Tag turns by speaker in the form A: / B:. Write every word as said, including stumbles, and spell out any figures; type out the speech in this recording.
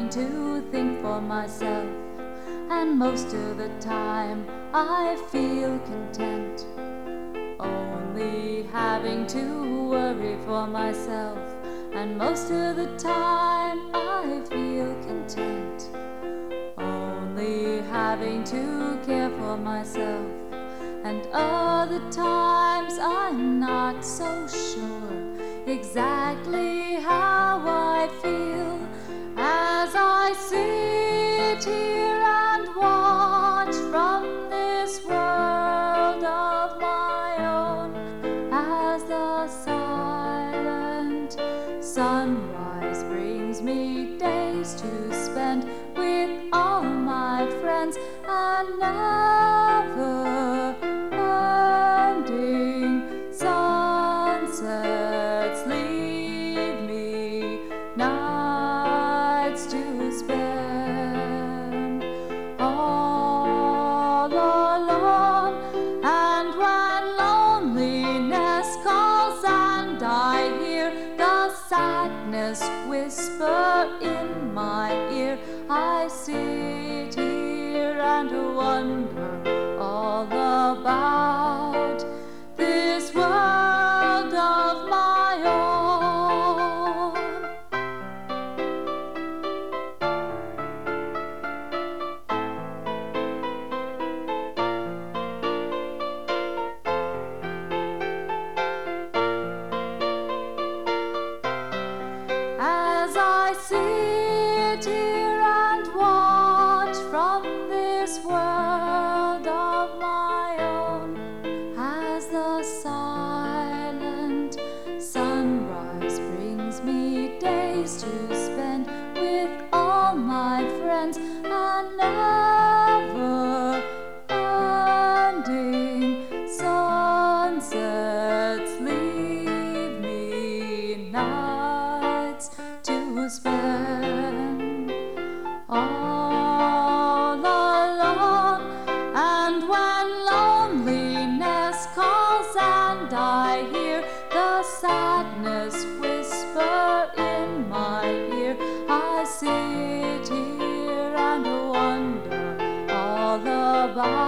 A: having to think for myself, and most of the time I feel content. Only having to worry for myself, and most of the time I feel content. Only having to care for myself, and other times I'm not so sure exactly how I feel as I sit here and watch from this world of my own, as the silent sunrise brings me days to spend with all my friends, and never ending sunsets leave me nights to spend all alone. And when loneliness calls and I hear the sadness whisper in my ear, I sit here and wonder all about this world of my own. As I sit here and watch from this world of my own, as the silent sunrise brings me days to spend with all my friends, and never ending sunsets leave me nights to spend all alone. And when loneliness calls and I hear the sadness whisper in my ear, I sit here and wonder all about